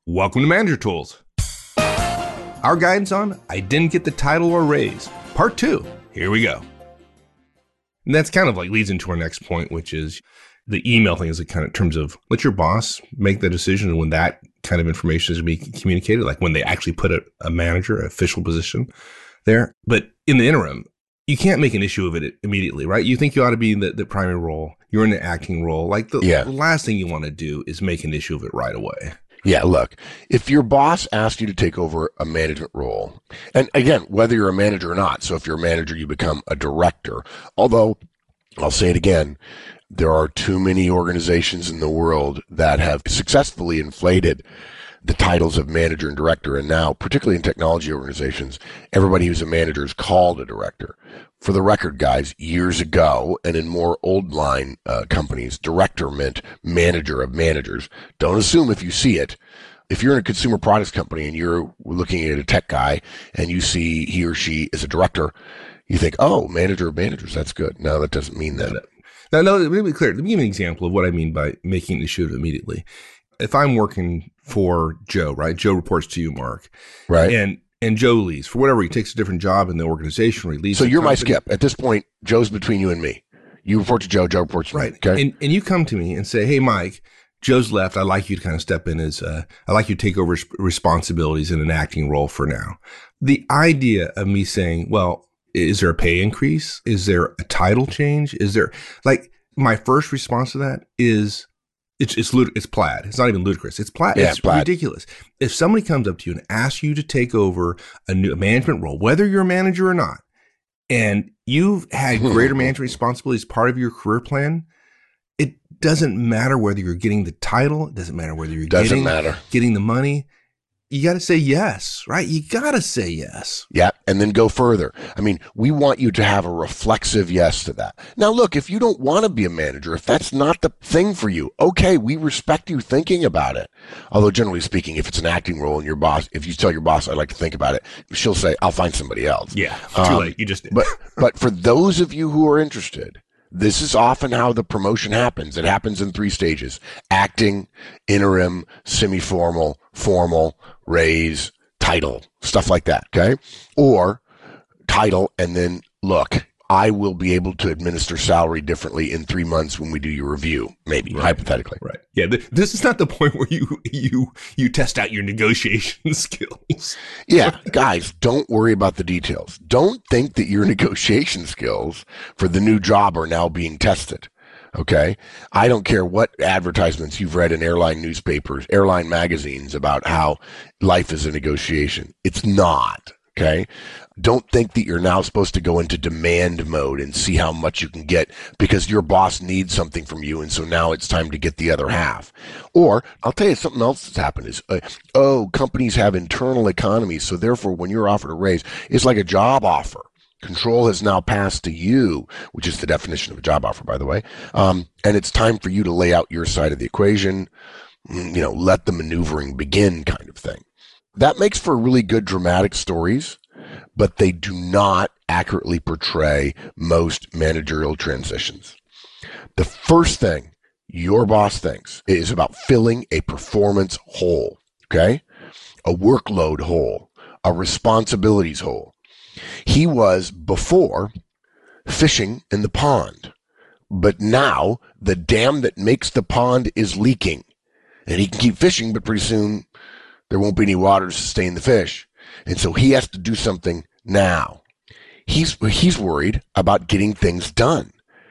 Welcome to Manager Tools. Our guidance on I didn't get the title or raise. Part 2. Here we go. And that's kind of like leads into our next point, which is the email thing is a kind of terms of let your boss make the decision when that kind of information is being communicated, like when they actually put a manager, an official position there. But in the interim, you can't make an issue of it immediately, right? You think you ought to be in the primary role. You're in the acting role. Like the last thing you want to do is make an issue of it right away. Yeah, look, if your boss asks you to take over a management role, and again, whether you're a manager or not, so if you're a manager, you become a director. Although, I'll say it again, there are too many organizations in the world that have successfully inflated the titles of manager and director. And now, particularly in technology organizations, everybody who's a manager is called a director. For the record, guys, years ago, and in more old line companies, director meant manager of managers. Don't assume if you see it. If you're in a consumer products company and you're looking at a tech guy and you see he or she is a director, you think, oh, manager of managers, that's good. No, that doesn't mean that. No, let me be clear. Let me give you an example of what I mean by making an issue immediately. If I'm working for Joe, right? Joe reports to you, Mark. Right. And Joe leaves. For whatever, he takes a different job in the organization or he leaves. So you're my skip. At this point, Joe's between you and me. You report to Joe, Joe reports to me. Right. Okay. And you come to me and say, hey, Mike, Joe's left. I'd like you to kind of step in as, I'd like you to take over responsibilities in an acting role for now. The idea of me saying, well, is there a pay increase? Is there a title change? Is there, like, my first response to that is, it's plaid. It's not even ludicrous. It's plaid. Yeah, it's plaid. Ridiculous. If somebody comes up to you and asks you to take over a new management role, whether you're a manager or not, and you've had greater management responsibilities as part of your career plan, it doesn't matter whether you're getting the title. It doesn't matter whether you're getting the money. You got to say yes, right? You got to say yes. Yeah. And then go further. I mean, we want you to have a reflexive yes to that. Now, look, if you don't want to be a manager, if that's not the thing for you, okay, we respect you thinking about it. Although generally speaking, if it's an acting role and your boss, if you tell your boss, I'd like to think about it, she'll say, I'll find somebody else. Yeah. Too late. You just, but for those of you who are interested, this is often how the promotion happens. It happens in 3 stages: acting, interim, semi-formal, formal, raise, title, stuff like that. Okay. Or title. And then look, I will be able to administer salary differently in 3 months when we do your review, maybe hypothetically. Right. Yeah. This is not the point where you test out your negotiation skills. Yeah. Guys, don't worry about the details. Don't think that your negotiation skills for the new job are now being tested. Okay. I don't care what advertisements you've read in airline newspapers, airline magazines about how life is a negotiation. It's not. Okay. Don't think that you're now supposed to go into demand mode and see how much you can get because your boss needs something from you. And so now it's time to get the other half. Or I'll tell you something else that's happened is, companies have internal economies. So therefore, when you're offered a raise, it's like a job offer. Control has now passed to you, which is the definition of a job offer, by the way. And it's time for you to lay out your side of the equation, let the maneuvering begin kind of thing. That makes for really good dramatic stories, but they do not accurately portray most managerial transitions. The first thing your boss thinks is about filling a performance hole, okay? A workload hole, a responsibilities hole. He was before fishing in the pond, but now the dam that makes the pond is leaking and he can keep fishing, but pretty soon there won't be any water to sustain the fish. And so he has to do something now. He's worried about getting things done.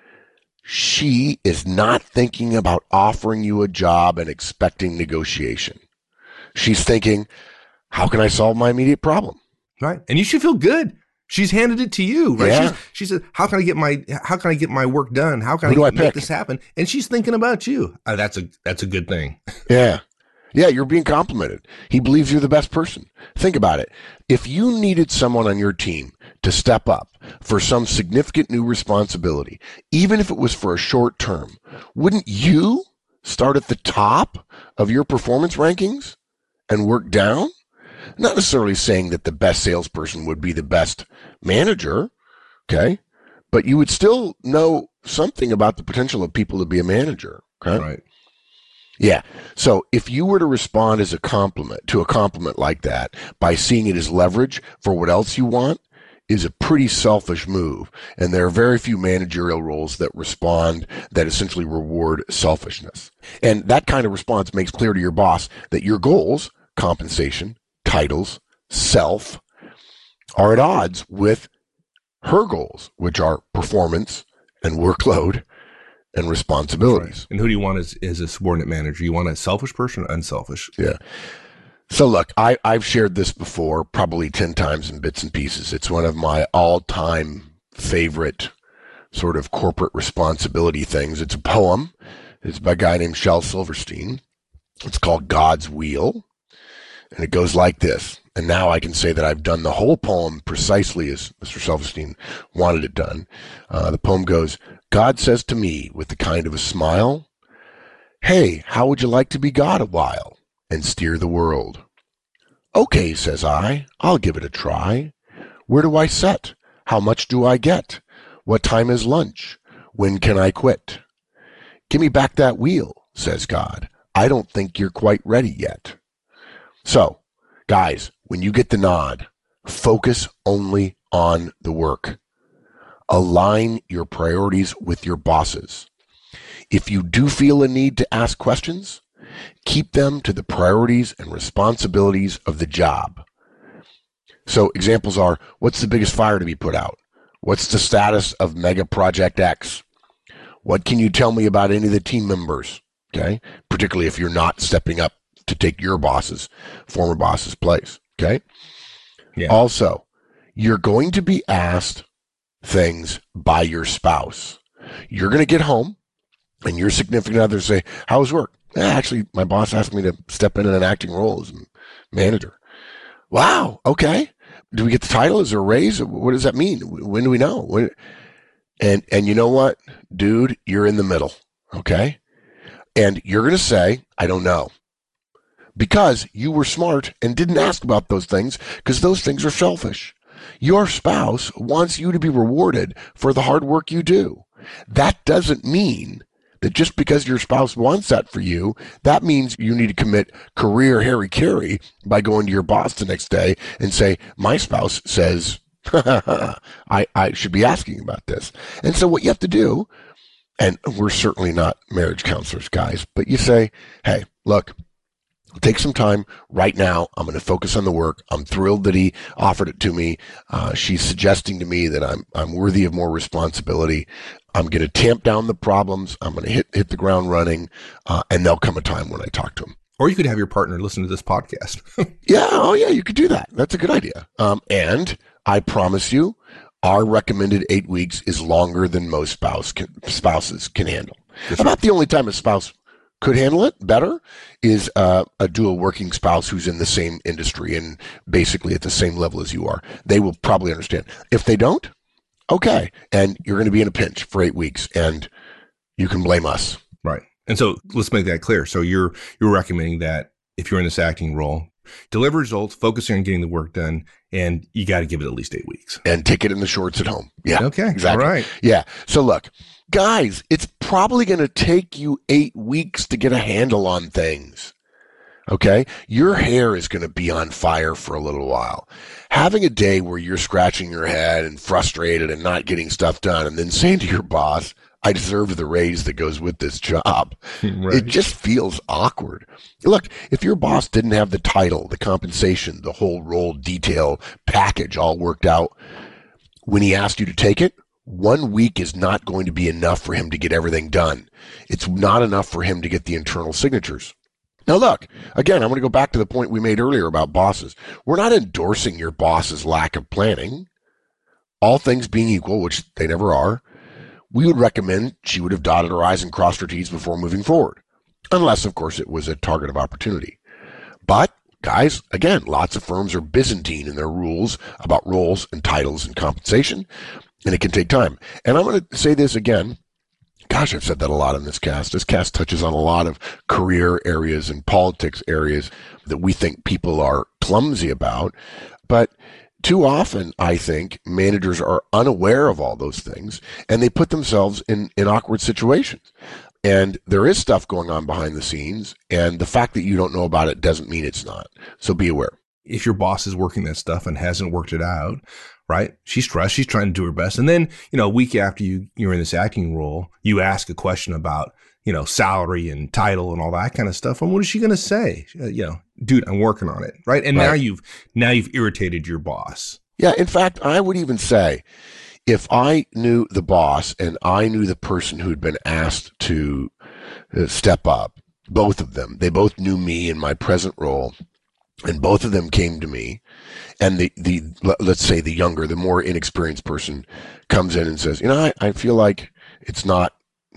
She is not thinking about offering you a job and expecting negotiation. She's thinking, how can I solve my immediate problem? Right. And you should feel good. She's handed it to you, right? Yeah. She said, how can I get my work done? How can I make this happen? And she's thinking about you. That's a good thing. Yeah. Yeah, you're being complimented. He believes you're the best person. Think about it. If you needed someone on your team to step up for some significant new responsibility, even if it was for a short term, wouldn't you start at the top of your performance rankings and work down? Not necessarily saying that the best salesperson would be the best manager, okay? But you would still know something about the potential of people to be a manager, okay? Right. Yeah. So if you were to respond as a compliment to a compliment like that by seeing it as leverage for what else you want is a pretty selfish move. And there are very few managerial roles that respond that essentially reward selfishness. And that kind of response makes clear to your boss that your goals, compensation, titles, self, are at odds with her goals, which are performance and workload and responsibilities. Right. And who do you want as a subordinate manager? You want a selfish person or unselfish? Yeah. So look, I've shared this before, probably 10 times in bits and pieces. It's one of my all-time favorite sort of corporate responsibility things. It's a poem. It's by a guy named Shel Silverstein. It's called God's Wheel. And it goes like this. And now I can say that I've done the whole poem precisely as Mr. Silverstein wanted it done. The poem goes, God says to me with the kind of a smile, hey, how would you like to be God a while and steer the world? Okay, says I'll give it a try. Where do I set? How much do I get? What time is lunch? When can I quit? Give me back that wheel, says God. I don't think you're quite ready yet. So, guys, when you get the nod, focus only on the work. Align your priorities with your bosses. If you do feel a need to ask questions, keep them to the priorities and responsibilities of the job. So examples are, what's the biggest fire to be put out? What's the status of Mega Project X? What can you tell me about any of the team members? Okay, particularly if you're not stepping up to take your former boss's place. Okay. Yeah. Also, you're going to be asked things by your spouse. You're going to get home and your significant other say, how's work? Actually, my boss asked me to step in an acting role as manager. Wow. Okay. Do we get the title? Is there a raise? What does that mean? When do we know? And you know what, dude, you're in the middle. Okay. And you're going to say, I don't know. Because you were smart and didn't ask about those things because those things are selfish. Your spouse wants you to be rewarded for the hard work you do. That doesn't mean that just because your spouse wants that for you, that means you need to commit career hara-kiri by going to your boss the next day and say, my spouse says, I should be asking about this. And so what you have to do, and we're certainly not marriage counselors, guys, but you say, hey, look, take some time right now. I'm going to focus on the work. I'm thrilled that he offered it to me. She's suggesting to me that I'm worthy of more responsibility. I'm going to tamp down the problems. I'm going to hit the ground running, and there'll come a time when I talk to him. Or you could have your partner listen to this podcast. Yeah. Oh, yeah. You could do that. That's a good idea. And I promise you, our recommended 8 weeks is longer than most spouses can handle. That's about right. The only time a spouse could handle it better is a dual working spouse who's in the same industry and basically at the same level as you are. They will probably understand. If they don't, okay. And you're going to be in a pinch for 8 weeks and you can blame us. Right. And so let's make that clear. So you're recommending that if you're in this acting role, deliver results, focusing on getting the work done, and you got to give it at least 8 weeks. And take it in the shorts at home. Yeah. Okay. Exactly. All right. Yeah. So look, guys, it's probably going to take you 8 weeks to get a handle on things. Okay? Your hair is going to be on fire for a little while. Having a day where you're scratching your head and frustrated and not getting stuff done and then saying to your boss, I deserve the raise that goes with this job. Right. It just feels awkward. Look, if your boss didn't have the title, the compensation, the whole role detail package all worked out when he asked you to take it, 1 week is not going to be enough for him to get everything done. It's not enough for him to get the internal signatures. Now, look, again, I'm going to go back to the point we made earlier about bosses. We're not endorsing your boss's lack of planning. All things being equal, which they never are, we would recommend she would have dotted her I's and crossed her T's before moving forward. Unless, of course, it was a target of opportunity. But, guys, again, lots of firms are Byzantine in their rules about roles and titles and compensation, and it can take time. And I'm going to say this again. Gosh, I've said that a lot in this cast. This cast touches on a lot of career areas and politics areas that we think people are clumsy about. But too often, I think, managers are unaware of all those things, and they put themselves in awkward situations. And there is stuff going on behind the scenes, and the fact that you don't know about it doesn't mean it's not. So be aware. If your boss is working that stuff and hasn't worked it out, right? She's stressed. She's trying to do her best. And then, a week after you're in this acting role, you ask a question about, salary and title and all that kind of stuff. And what is she going to say? Dude, I'm working on it. Right. And now you've irritated your boss. Yeah. In fact, I would even say if I knew the boss and I knew the person who'd been asked to step up, both of them, they both knew me in my present role. And both of them came to me, and let's say the younger, the more inexperienced person comes in and says, I feel like it's not,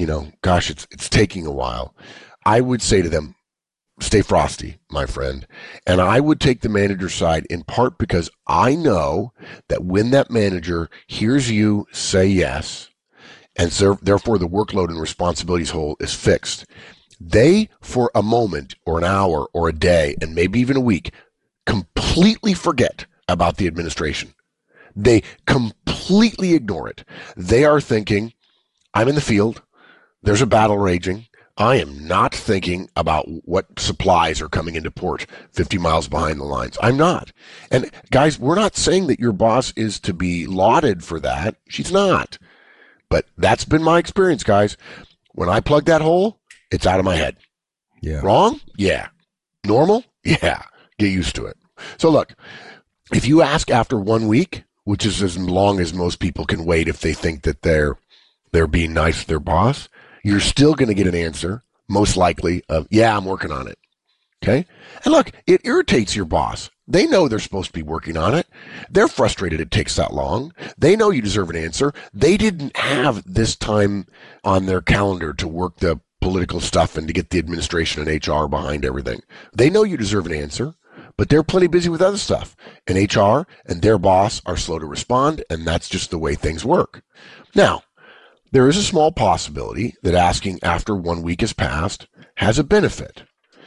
it's taking a while. I would say to them, stay frosty, my friend. And I would take the manager's side in part because I know that when that manager hears you say yes, and so therefore the workload and responsibilities whole is fixed, they, for a moment or an hour or a day and maybe even a week, completely forget about the administration. They completely ignore it. They are thinking, I'm in the field. There's a battle raging. I am not thinking about what supplies are coming into port 50 miles behind the lines. I'm not. And guys, we're not saying that your boss is to be lauded for that. She's not. But that's been my experience, guys. When I plug that hole, it's out of my head. Yeah. Wrong? Yeah. Normal? Yeah. Get used to it. So look, if you ask after 1 week, which is as long as most people can wait if they think that they're being nice to their boss, you're still going to get an answer, most likely, of, yeah, I'm working on it. Okay? And look, it irritates your boss. They know they're supposed to be working on it. They're frustrated it takes that long. They know you deserve an answer. They didn't have this time on their calendar to work the political stuff and to get the administration and HR behind everything. They know you deserve an answer, but they're plenty busy with other stuff. And HR and their boss are slow to respond, and that's just the way things work. Now, there is a small possibility that asking after 1 week has passed has a benefit.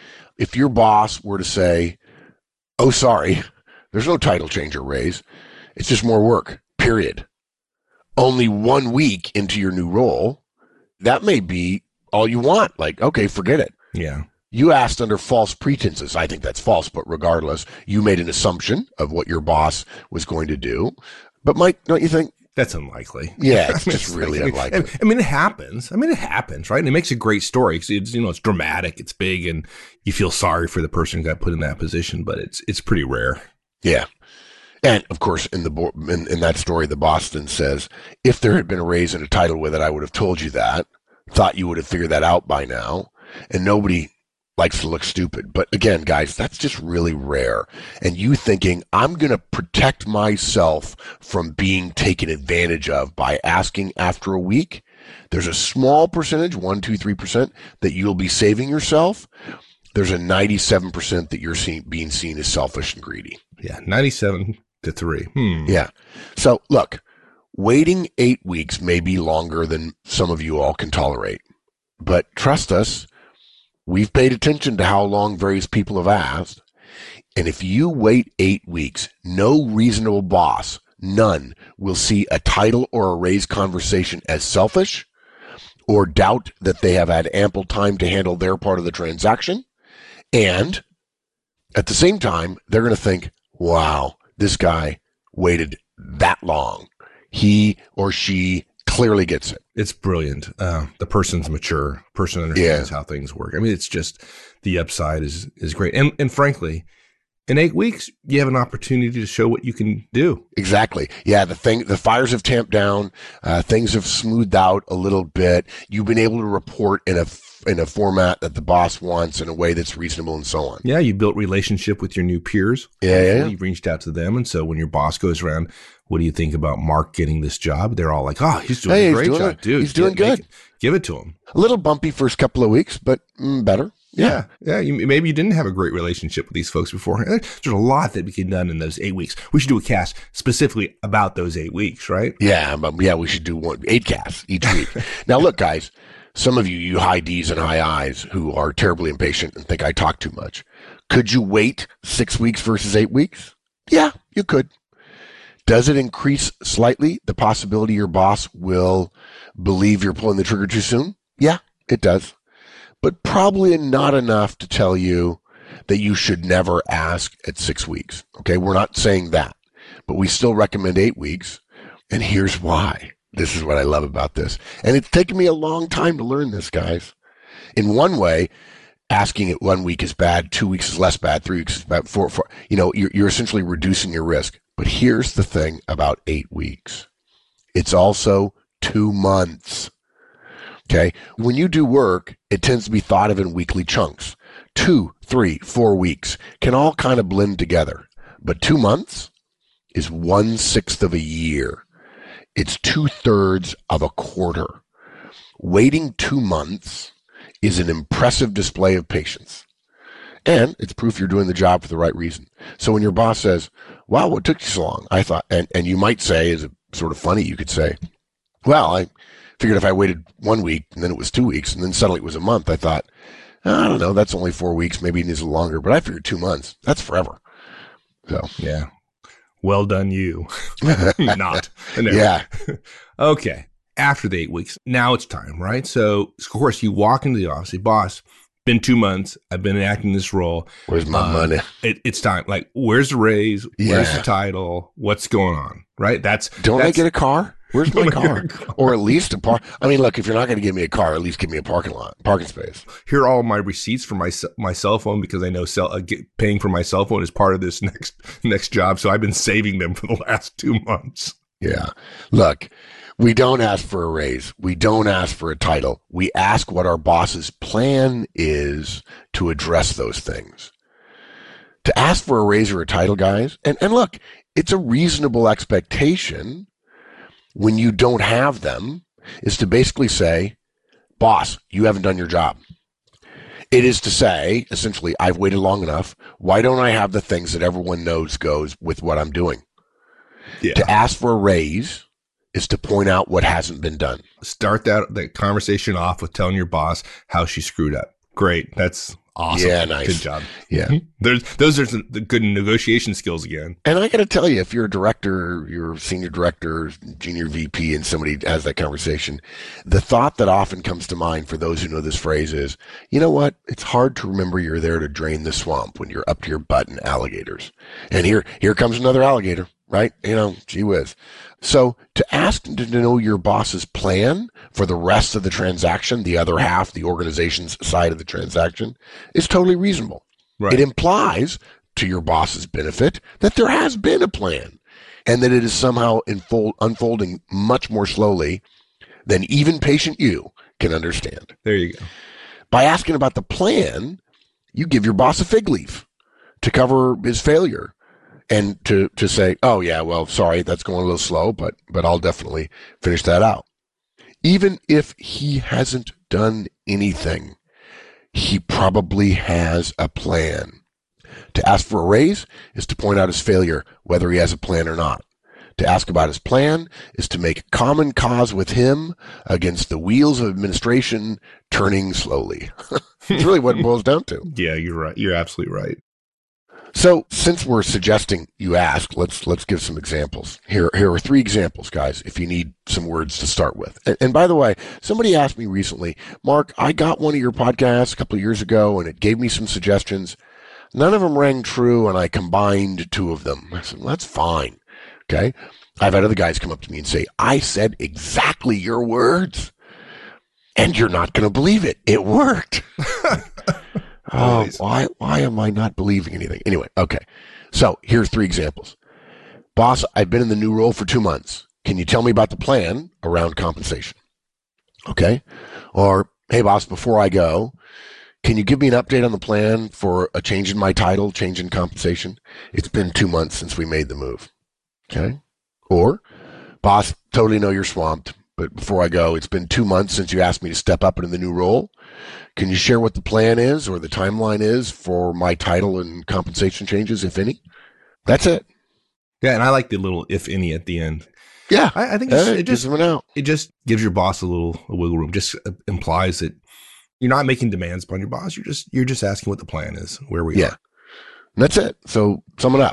If your boss were to say, oh, sorry, there's no title change or raise, it's just more work, period. Only 1 week into your new role, that may be all you want. Like, okay, forget it. Yeah. You asked under false pretenses. I think that's false, but regardless, you made an assumption of what your boss was going to do. But Mike, don't you think? That's unlikely. Yeah, it's just really unlikely. It happens. It happens, right? And it makes a great story because it's dramatic, it's big, and you feel sorry for the person who got put in that position, but it's pretty rare. Yeah. And of course, in that story, the Boston says, if there had been a raise and a title with it, I would have told you that. Thought you would have figured that out by now. And nobody likes to look stupid. But again, guys, that's just really rare. And you thinking, I'm going to protect myself from being taken advantage of by asking after a week. There's a small percentage, 1, 2, 3%, that you'll be saving yourself. There's a 97% that you're being seen as selfish and greedy. Yeah, 97 to 3. Yeah. So look, waiting 8 weeks may be longer than some of you all can tolerate. But trust us, we've paid attention to how long various people have asked. And if you wait 8 weeks, no reasonable boss, none, will see a title or a raise conversation as selfish or doubt that they have had ample time to handle their part of the transaction. And at the same time, they're going to think, wow, this guy waited that long. He or she clearly gets it. It's brilliant. The person's mature. Person understands how things work. It's just the upside is great. And frankly, in 8 weeks, you have an opportunity to show what you can do. Exactly. Yeah, the fires have tamped down. Things have smoothed out a little bit. You've been able to report in a format that the boss wants in a way that's reasonable and so on. Yeah, you built relationship with your new peers. Yeah. You've reached out to them. And so when your boss goes around, what do you think about Mark getting this job? They're all like, oh, he's doing a great job, dude. He's doing good. Give it to him. A little bumpy first couple of weeks, but better. Yeah. Maybe you didn't have a great relationship with these folks beforehand. There's a lot that can be done in those 8 weeks. We should do a cast specifically about those 8 weeks, right? Yeah, we should do 8 casts each week. Now, look, guys, some of you high D's and high I's who are terribly impatient and think I talk too much. Could you wait 6 weeks versus 8 weeks? Yeah, you could. Does it increase slightly the possibility your boss will believe you're pulling the trigger too soon? Yeah, It does. But probably not enough to tell you that you should never ask at 6 weeks. Okay, we're not saying that, but we still recommend 8 weeks. And here's why. This is what I love about this. And it's taken me a long time to learn this, guys. In one way, asking at 1 week is bad, 2 weeks is less bad, 3 weeks is bad, four. You're essentially reducing your risk. But here's the thing about 8 weeks. It's also 2 months. Okay. When you do work, it tends to be thought of in weekly chunks. 2, 3, 4 weeks can all kind of blend together. But 2 months is 1/6 of a year. It's 2/3 of a quarter. Waiting 2 months is an impressive display of patience. And it's proof you're doing the job for the right reason. So when your boss says, wow, what took you so long? I thought, and you might say, is it sort of funny, you could say, well, I figured if I waited 1 week and then it was 2 weeks and then suddenly it was a month, I thought, I don't know, that's only 4 weeks. Maybe it needs a little longer, but I figured 2 months. That's forever. So, yeah. Well done, you. Not. No. Yeah. Okay. After the 8 weeks, now it's time, right? So, of course, you walk into the office, say, boss, been 2 months. I've been acting this role. Where's my money? It's time. Like, where's the raise? Where's the title? What's going on? Right? Don't I get a car? Where's my car? Or at least a park. I mean, look, if you're not going to give me a car, at least give me a parking space. Here are all my receipts for my cell phone because I know paying for my cell phone is part of this next job. So I've been saving them for the last 2 months. Yeah. Look, we don't ask for a raise. We don't ask for a title. We ask what our boss's plan is to address those things. To ask for a raise or a title, guys, and look, it's a reasonable expectation when you don't have them, is to basically say, boss, you haven't done your job. It is to say, essentially, I've waited long enough. Why don't I have the things that everyone knows goes with what I'm doing? Yeah. To ask for a raise is to point out what hasn't been done. Start that conversation off with telling your boss how she screwed up. Great. That's awesome. Yeah, nice. Good job. Yeah. Those are the good negotiation skills again. And I got to tell you, if you're a director, you're a senior director, junior VP, and somebody has that conversation, the thought that often comes to mind for those who know this phrase is, you know what? It's hard to remember you're there to drain the swamp when you're up to your butt in alligators. And here comes another alligator, right? Gee whiz. So to ask to know your boss's plan for the rest of the transaction, the other half, the organization's side of the transaction, is totally reasonable. Right. It implies, to your boss's benefit, that there has been a plan and that it is somehow unfolding much more slowly than even patient you can understand. There you go. By asking about the plan, you give your boss a fig leaf to cover his failure. And to say, oh yeah, well, sorry, that's going a little slow, but I'll definitely finish that out. Even if he hasn't done anything, he probably has a plan. To ask for a raise is to point out his failure, whether he has a plan or not. To ask about his plan is to make common cause with him against the wheels of administration turning slowly. It's really what it boils down to. Yeah, you're right. You're absolutely right. So since we're suggesting you ask, let's give some examples. Here are 3 examples, guys, if you need some words to start with. And by the way, somebody asked me recently, Mark, I got one of your podcasts a couple of years ago and it gave me some suggestions. None of them rang true and I combined 2 of them. I said, well, that's fine. Okay. I've had other guys come up to me and say, I said exactly your words and you're not going to believe it. It worked. Oh, why am I not believing anything? Anyway, okay. So here's 3 examples. Boss, I've been in the new role for 2 months. Can you tell me about the plan around compensation? Okay. Or, hey, boss, before I go, can you give me an update on the plan for a change in my title, change in compensation? It's been 2 months since we made the move. Okay. Or, boss, totally know you're swamped, but before I go, it's been 2 months since you asked me to step up into the new role. Can you share what the plan is or the timeline is for my title and compensation changes, if any? That's it. Yeah, and I like the little if any at the end. Yeah. I think it just gives your boss a wiggle room. Just implies that you're not making demands upon your boss. You're just asking what the plan is, where we are. That's it. So sum it up.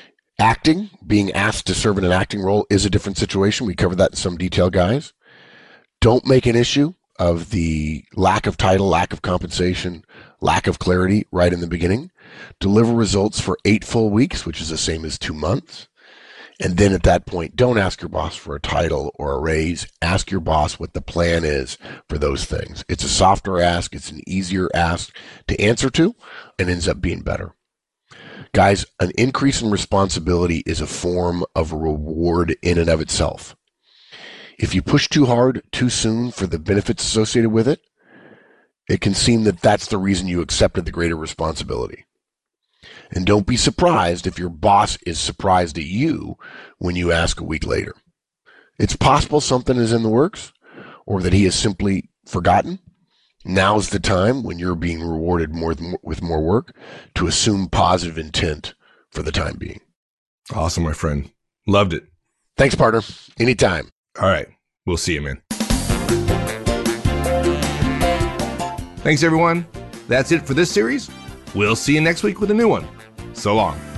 Being asked to serve in an acting role is a different situation. We covered that in some detail, guys. Don't make an issue of the lack of title, lack of compensation, lack of clarity right in the beginning. Deliver results for 8 full weeks, which is the same as 2 months. And then at that point, don't ask your boss for a title or a raise. Ask your boss what the plan is for those things. It's a softer ask. It's an easier ask to answer to and ends up being better. Guys, an increase in responsibility is a form of reward in and of itself. If you push too hard, too soon for the benefits associated with it, it can seem that that's the reason you accepted the greater responsibility. And don't be surprised if your boss is surprised at you when you ask a week later. It's possible something is in the works or that he has simply forgotten. Now's the time when you're being rewarded with more work to assume positive intent for the time being. Awesome, my friend. Loved it. Thanks, partner. Anytime. All right. We'll see you, man. Thanks, everyone. That's it for this series. We'll see you next week with a new one. So long.